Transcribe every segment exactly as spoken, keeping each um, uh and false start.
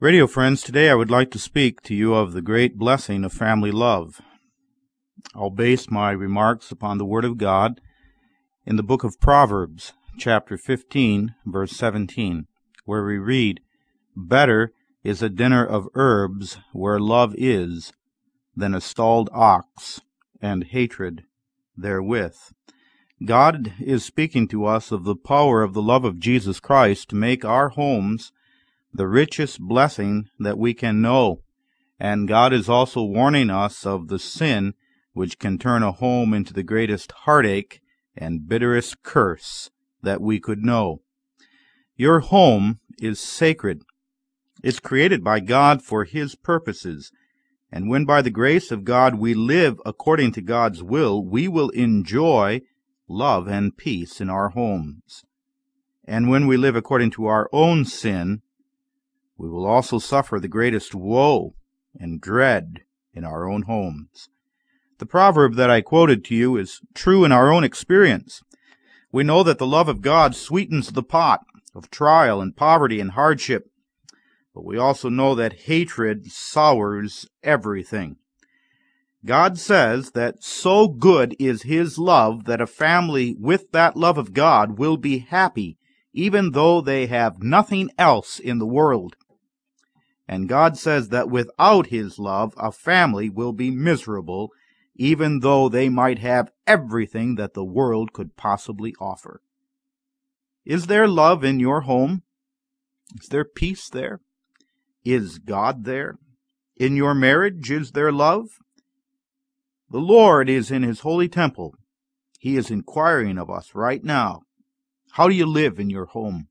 Radio friends, today I would like to speak to you of the great blessing of family love. I'll base my remarks upon the Word of God in the book of Proverbs, chapter fifteen, verse seventeen, where we read, "Better is a dinner of herbs where love is, than a stalled ox, and hatred therewith." God is speaking to us of the power of the love of Jesus Christ to make our homes the richest blessing that we can know. And God is also warning us of the sin which can turn a home into the greatest heartache and bitterest curse that we could know. Your home is sacred. It's created by God for His purposes. And when by the grace of God we live according to God's will, we will enjoy love and peace in our homes. And when we live according to our own sin, we will also suffer the greatest woe and dread in our own homes. The proverb that I quoted to you is true in our own experience. We know that the love of God sweetens the pot of trial and poverty and hardship, but we also know that hatred sours everything. God says that so good is His love that a family with that love of God will be happy, even though they have nothing else in the world. And God says that without His love, a family will be miserable, even though they might have everything that the world could possibly offer. Is there love in your home? Is there peace there? Is God there? In your marriage, is there love? The Lord is in His holy temple. He is inquiring of us right now. How do you live in your home?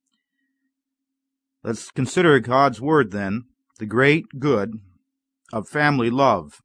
Let's consider God's word then, the great good of family love.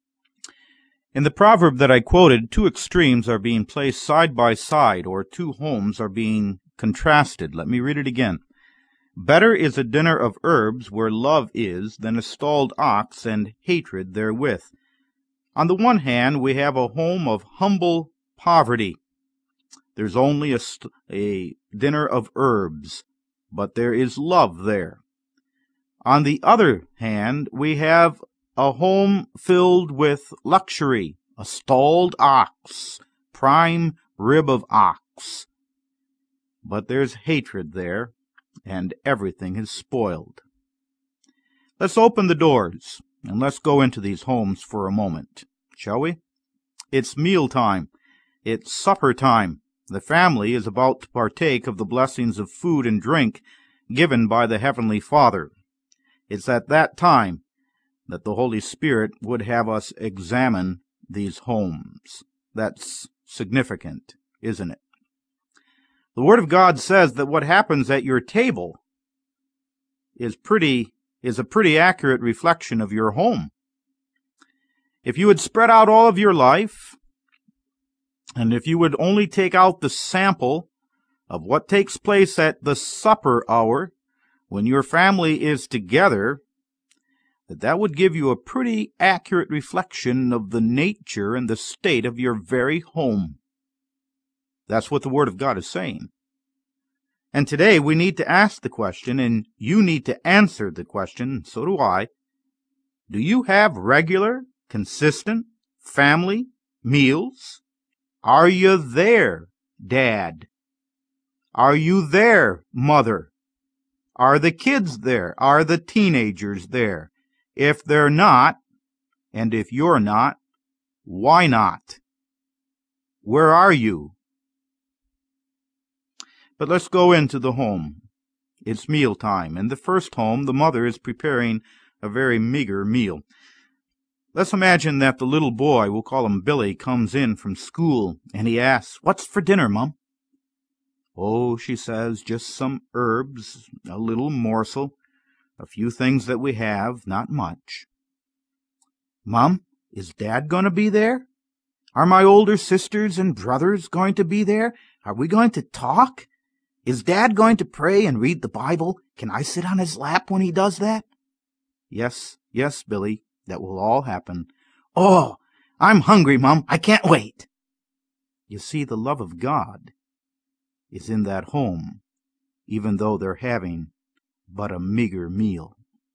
In the proverb that I quoted, two extremes are being placed side by side, or two homes are being contrasted. Let me read it again. Better is a dinner of herbs where love is, than a stalled ox and hatred therewith. On the one hand, we have a home of humble poverty. There's only a, st- a dinner of herbs, but there is love there. On the other hand, we have a home filled with luxury, a stalled ox, prime rib of ox. But there's hatred there, and everything is spoiled. Let's open the doors, and let's go into these homes for a moment, shall we? It's mealtime. It's supper time. The family is about to partake of the blessings of food and drink given by the Heavenly Father. It's at that time that the Holy Spirit would have us examine these homes. That's significant, isn't it? The Word of God says that what happens at your table is pretty is a pretty accurate reflection of your home. If you would spread out all of your life, and if you would only take out the sample of what takes place at the supper hour when your family is together, that that would give you a pretty accurate reflection of the nature and the state of your very home. That's what the Word of God is saying. And today we need to ask the question, and you need to answer the question, so do I. Do you have regular, consistent family meals? Are you there, Dad? Are you there, Mother? Are the kids there? Are the teenagers there? If they're not, and if you're not, why not? Where are you? But let's go into the home. It's mealtime. In the first home, the mother is preparing a very meager meal. Let's imagine that the little boy, we'll call him Billy, comes in from school, and he asks, "What's for dinner, Mom?" "Oh," she says, "just some herbs, a little morsel, a few things that we have, not much." "Mom, is Dad going to be there? Are my older sisters and brothers going to be there? Are we going to talk? Is Dad going to pray and read the Bible? Can I sit on his lap when he does that?" "Yes, yes, Billy, that will all happen." "Oh, I'm hungry, Mom. I can't wait." You see, the love of God is in that home, even though they're having but a meager meal.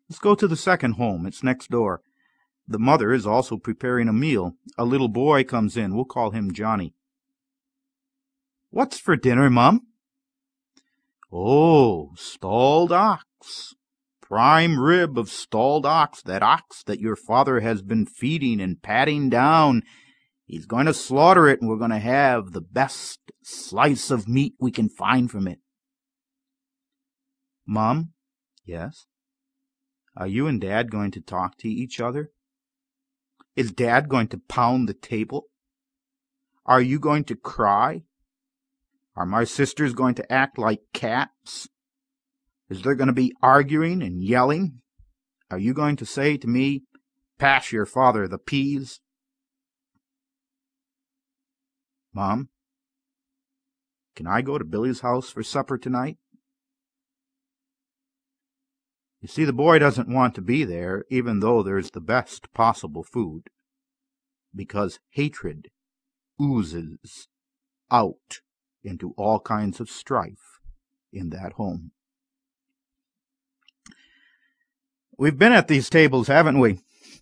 Let's go to the second home. It's next door. The mother is also preparing a meal. A little boy comes in. We'll call him Johnny. What's for dinner, Mum? Oh, stalled ox. Prime rib of stalled ox. That ox that your father has been feeding and patting down. He's going to slaughter it, and we're going to have the best slice of meat we can find from it. Mom? Yes? Are you and Dad going to talk to each other? Is Dad going to pound the table? Are you going to cry? Are my sisters going to act like cats? Is there going to be arguing and yelling? Are you going to say to me, pass your father the peas? Mom, can I go to Billy's house for supper tonight? You see, the boy doesn't want to be there, even though there's the best possible food, because hatred oozes out into all kinds of strife in that home. We've been at these tables, haven't we?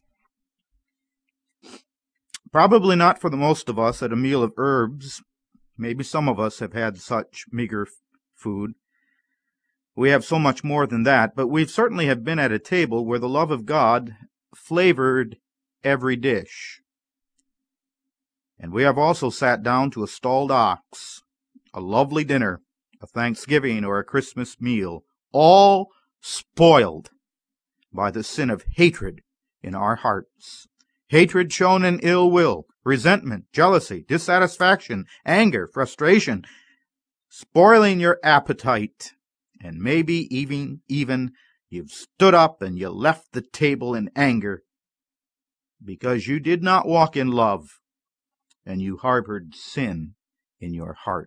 Probably not for the most of us at a meal of herbs. Maybe some of us have had such meager food. We have so much more than that, but we certainly have been at a table where the love of God flavored every dish. And we have also sat down to a stalled ox, a lovely dinner, a Thanksgiving or a Christmas meal, all spoiled by the sin of hatred in our hearts. Hatred shown in ill will, resentment, jealousy, dissatisfaction, anger, frustration, spoiling your appetite. And maybe even, even you've stood up and you left the table in anger because you did not walk in love and you harbored sin in your heart.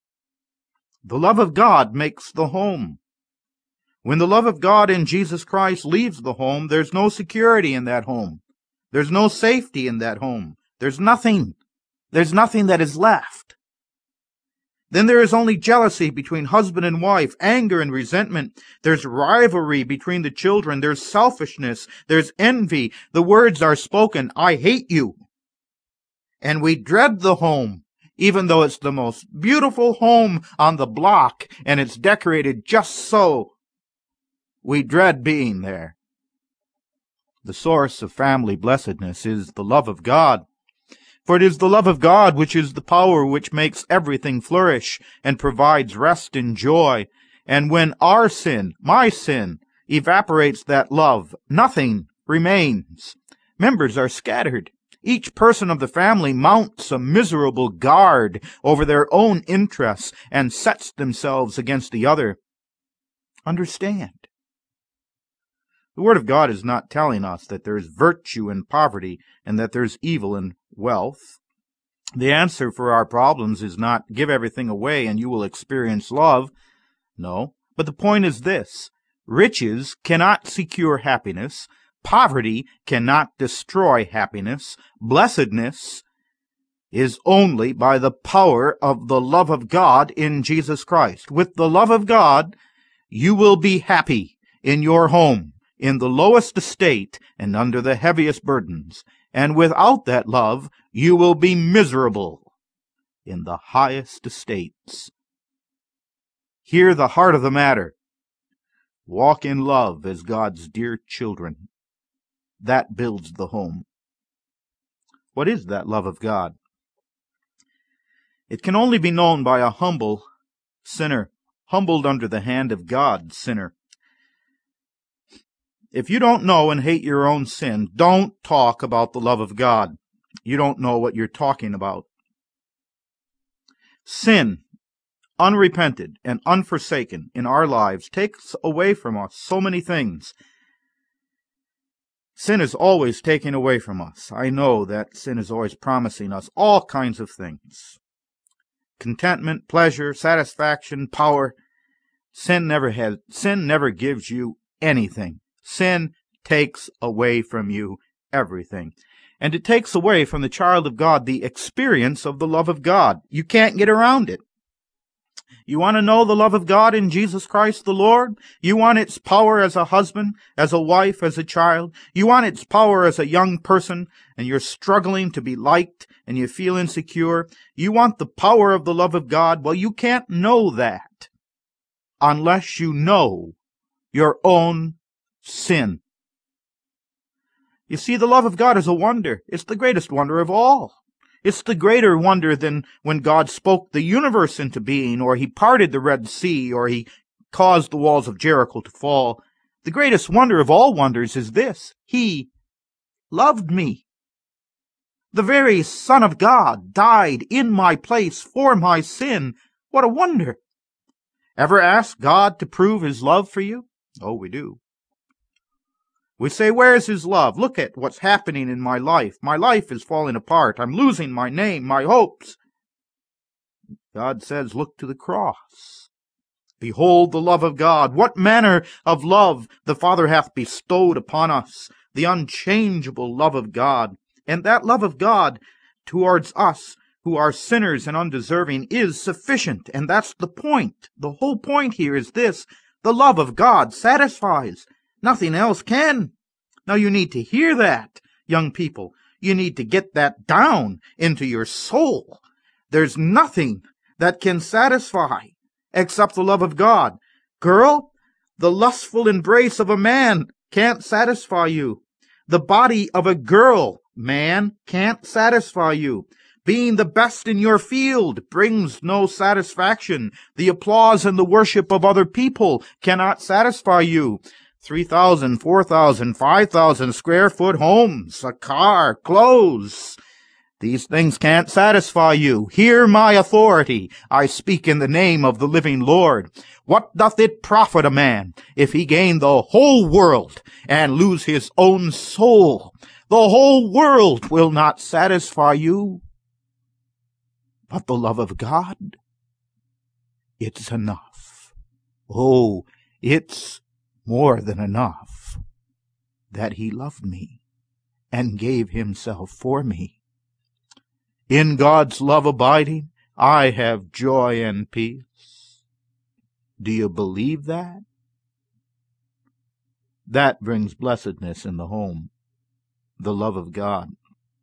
The love of God makes the home. When the love of God in Jesus Christ leaves the home, there's no security in that home. There's no safety in that home. There's nothing. There's nothing that is left. Then there is only jealousy between husband and wife, anger and resentment. There's rivalry between the children. There's selfishness. There's envy. The words are spoken, I hate you. And we dread the home, even though it's the most beautiful home on the block and it's decorated just so. We dread being there. The source of family blessedness is the love of God. For it is the love of God which is the power which makes everything flourish and provides rest and joy. And when our sin, my sin, evaporates that love, nothing remains. Members are scattered. Each person of the family mounts a miserable guard over their own interests and sets themselves against the other. Understand. The Word of God is not telling us that there's virtue in poverty and that there's evil in wealth. The answer for our problems is not give everything away and you will experience love. No, but the point is this. Riches cannot secure happiness. Poverty cannot destroy happiness. Blessedness is only by the power of the love of God in Jesus Christ. With the love of God, you will be happy in your home, in the lowest estate and under the heaviest burdens. And without that love, you will be miserable in the highest estates. Hear the heart of the matter. Walk in love as God's dear children. That builds the home. What is that love of God? It can only be known by a humble sinner, humbled under the hand of God, sinner. If you don't know and hate your own sin, don't talk about the love of God. You don't know what you're talking about. Sin, unrepented and unforsaken in our lives, takes away from us so many things. Sin is always taking away from us. I know that sin is always promising us all kinds of things. Contentment, pleasure, satisfaction, power. Sin never has, sin never gives you anything. Sin takes away from you everything. And it takes away from the child of God the experience of the love of God. You can't get around it. You want to know the love of God in Jesus Christ the Lord? You want its power as a husband, as a wife, as a child? You want its power as a young person, and you're struggling to be liked, and you feel insecure? You want the power of the love of God? Well, you can't know that unless you know your own sin. You see, the love of God is a wonder. It's the greatest wonder of all. It's the greater wonder than when God spoke the universe into being, or he parted the Red Sea, or he caused the walls of Jericho to fall. The greatest wonder of all wonders is this: he loved me. The very Son of God died in my place for my sin. What a wonder! Ever ask God to prove his love for you? Oh, we do. We say, where's his love? Look at what's happening in my life. My life is falling apart. I'm losing my name, my hopes. God says, look to the cross. Behold the love of God. What manner of love the Father hath bestowed upon us, the unchangeable love of God. And that love of God towards us, who are sinners and undeserving, is sufficient. And that's the point. The whole point here is this: the love of God satisfies. Nothing else can. Now you need to hear that, young people. You need to get that down into your soul. There's nothing that can satisfy except the love of God. Girl, the lustful embrace of a man can't satisfy you. The body of a girl, man, can't satisfy you. Being the best in your field brings no satisfaction. The applause and the worship of other people cannot satisfy you. Three thousand, four thousand, five thousand square foot homes, a car, clothes. These things can't satisfy you. Hear my authority. I speak in the name of the living Lord. What doth it profit a man if he gain the whole world and lose his own soul? The whole world will not satisfy you. But the love of God, it's enough. Oh, it's more than enough that he loved me and gave himself for me. In God's love abiding, I have joy and peace. Do you believe that? That brings blessedness in the home, the love of God.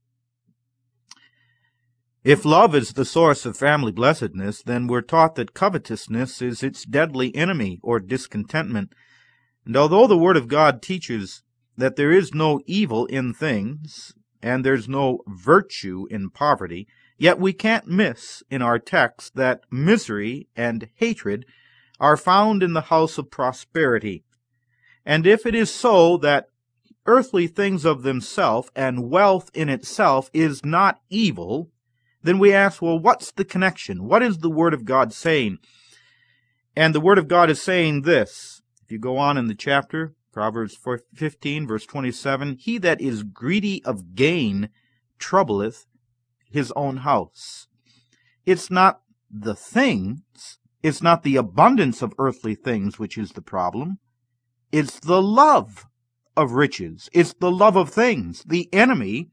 If love is the source of family blessedness, then we're taught that covetousness is its deadly enemy, or discontentment. And although the Word of God teaches that there is no evil in things, and there's no virtue in poverty, yet we can't miss in our text that misery and hatred are found in the house of prosperity. And if it is so that earthly things of themselves and wealth in itself is not evil, then we ask, well, what's the connection? What is the Word of God saying? And the Word of God is saying this. If you go on in the chapter, Proverbs fifteen, verse twenty-seven, he that is greedy of gain troubleth his own house. It's not the things, it's not the abundance of earthly things which is the problem. It's the love of riches. It's the love of things. The enemy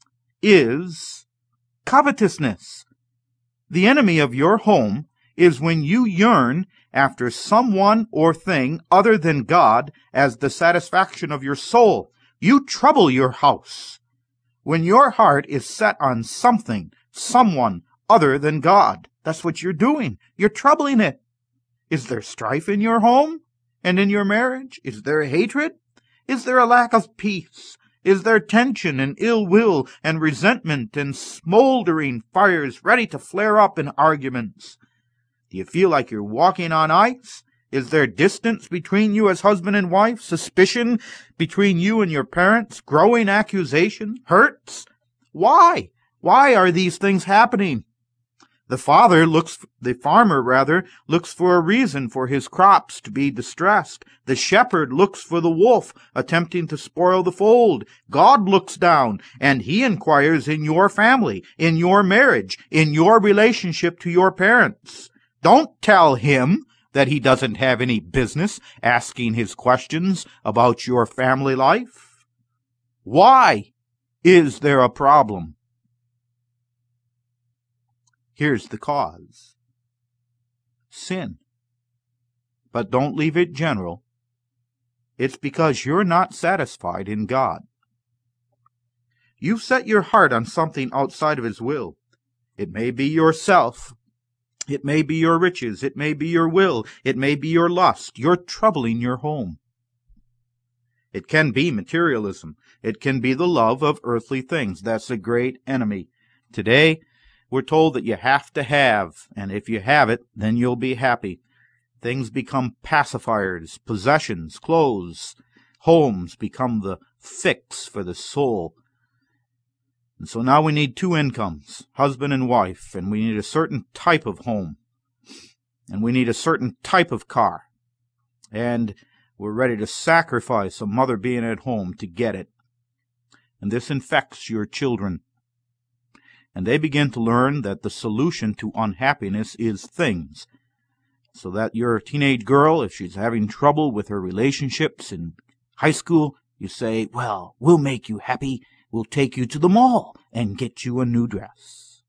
is covetousness. The enemy of your home is when you yearn after someone or thing other than God as the satisfaction of your soul. You trouble your house when your heart is set on something, someone other than God. That's what you're doing. You're troubling it. Is there strife in your home and in your marriage? Is there hatred? Is there a lack of peace? Is there tension and ill will and resentment and smoldering fires ready to flare up in arguments? Do you feel like you're walking on ice? Is there distance between you as husband and wife? Suspicion between you and your parents? Growing accusation? Hurts? Why? Why are these things happening? The father looks, the farmer rather, looks for a reason for his crops to be distressed. The shepherd looks for the wolf attempting to spoil the fold. God looks down and he inquires in your family, in your marriage, in your relationship to your parents. Don't tell him that he doesn't have any business asking his questions about your family life. Why is there a problem? Here's the cause. sin. But don't leave it general. It's because you're not satisfied in God. You've set your heart on something outside of His will. It may be yourself. It may be your riches. It may be your will. It may be your lust. You're troubling your home. It can be materialism. It can be the love of earthly things. That's a great enemy. Today, we're told that you have to have, and if you have it, then you'll be happy. Things become pacifiers, possessions, clothes, homes become the fix for the soul. And so now we need two incomes, husband and wife, and we need a certain type of home, and we need a certain type of car, and we're ready to sacrifice a mother being at home to get it. And this infects your children. And they begin to learn that the solution to unhappiness is things. So that your teenage girl, if she's having trouble with her relationships in high school, you say, well, we'll make you happy. We'll take you to the mall and get you a new dress.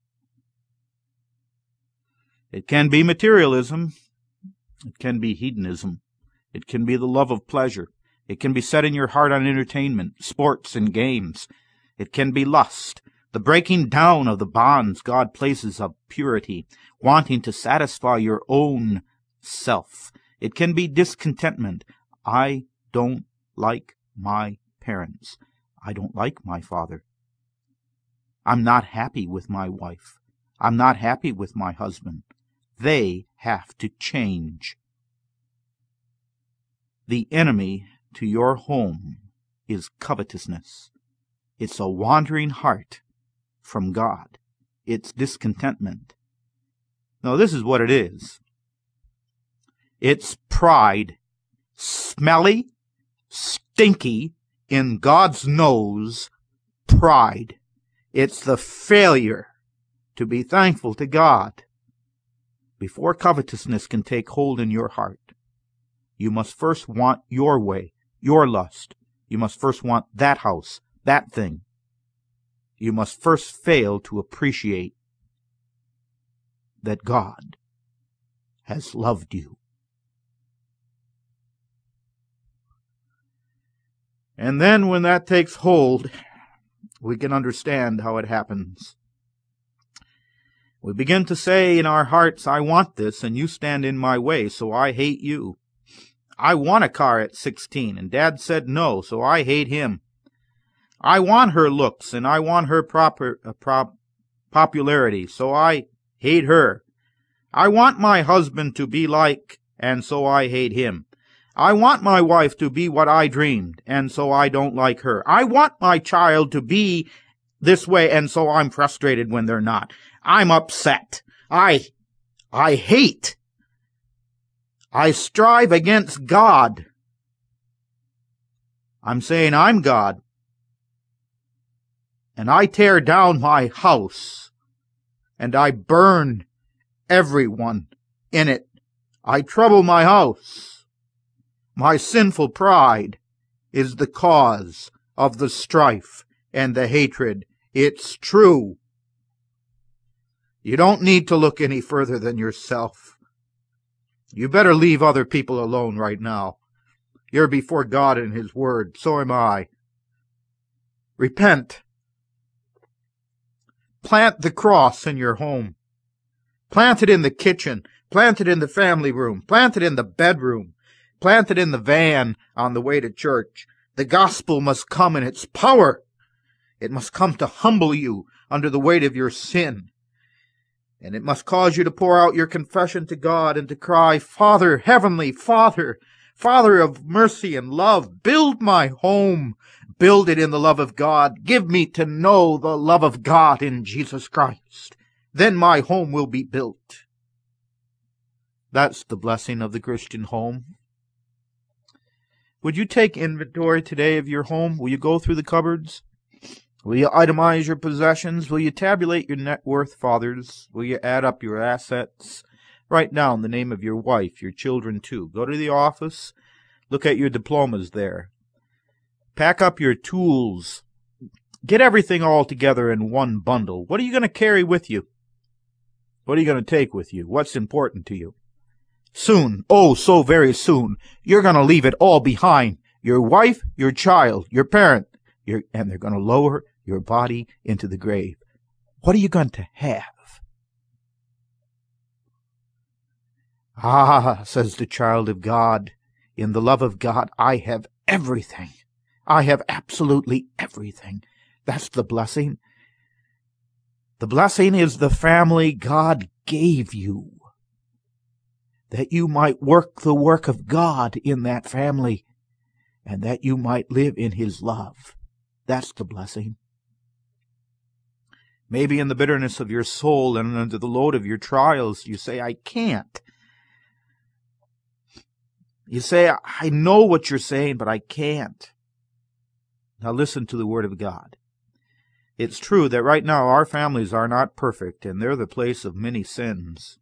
It can be materialism. It can be hedonism. It can be the love of pleasure. It can be setting your heart on entertainment, sports, and games. It can be lust, the breaking down of the bonds God places of purity, wanting to satisfy your own self. It can be discontentment. I don't like my parents. I don't like my father. I'm not happy with my wife. I'm not happy with my husband. They have to change. The enemy to your home is covetousness. It's a wandering heart from God. It's discontentment. Now, this is what it is. It's pride, smelly, stinky, in God's nose, pride. It's the failure to be thankful to God. Before covetousness can take hold in your heart, you must first want your way, your lust. You must first want that house, that thing. You must first fail to appreciate that God has loved you. And then when that takes hold, we can understand how it happens. We begin to say in our hearts, I want this, and you stand in my way, so I hate you. I want a car at sixteen, and Dad said no, so I hate him. I want her looks, and I want her proper uh, prop, popularity, so I hate her. I want my husband to be like, and so I hate him. I want my wife to be what I dreamed, and so I don't like her. I want my child to be this way, and so I'm frustrated when they're not. I'm upset. I, I hate. I strive against God. I'm saying I'm God. And I tear down my house, and I burn everyone in it. I trouble my house. My sinful pride is the cause of the strife and the hatred. It's true. You don't need to look any further than yourself. You better leave other people alone right now. You're before God and His Word. So am I. Repent. Plant the cross in your home. Plant it in the kitchen. Plant it in the family room. Plant it in the bedroom. Plant it in the van on the way to church. The gospel must come in its power. It must come to humble you under the weight of your sin. And it must cause you to pour out your confession to God and to cry, Father, Heavenly Father, Father of mercy and love, build my home. Build it in the love of God. Give me to know the love of God in Jesus Christ. Then my home will be built. That's the blessing of the Christian home. Would you take inventory today of your home? Will you go through the cupboards? Will you itemize your possessions? Will you tabulate your net worth, fathers? Will you add up your assets? Write down the name of your wife, your children too. Go to the office. Look at your diplomas there. Pack up your tools. Get everything all together in one bundle. What are you going to carry with you? What are you going to take with you? What's important to you? Soon, oh, so very soon, you're going to leave it all behind. Your wife, your child, your parent, your, and they're going to lower your body into the grave. What are you going to have? Ah, says the child of God, in the love of God, I have everything. I have absolutely everything. That's the blessing. The blessing is the family God gave you, that you might work the work of God in that family, and that you might live in His love. That's the blessing. Maybe in the bitterness of your soul and under the load of your trials, you say, I can't. You say, I know what you're saying, but I can't. Now listen to the Word of God. It's true that right now our families are not perfect, and they're the place of many sins.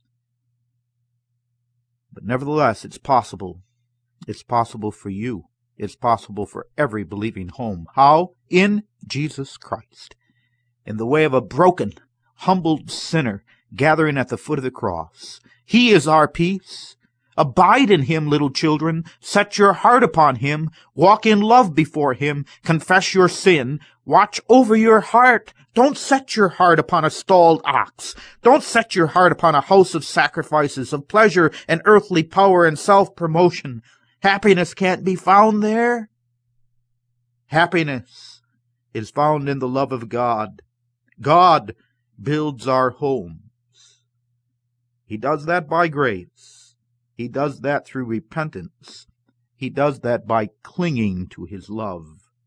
But nevertheless, it's possible. It's possible for you. It's possible for every believing home. How? In Jesus Christ. In the way of a broken, humbled sinner gathering at the foot of the cross. He is our peace. Abide in Him, little children. Set your heart upon Him. Walk in love before Him. Confess your sin. Watch over your heart. Don't set your heart upon a stalled ox. Don't set your heart upon a house of sacrifices, of pleasure and earthly power and self-promotion. Happiness can't be found there. Happiness is found in the love of God. God builds our homes. He does that by grace. He does that through repentance. He does that by clinging to His love.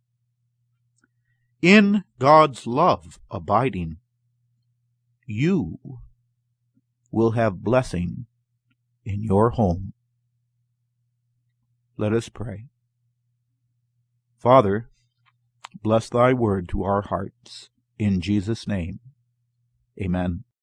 In God's love abiding, you will have blessing in your home. Let us pray. Father, bless Thy word to our hearts. In Jesus' name, amen.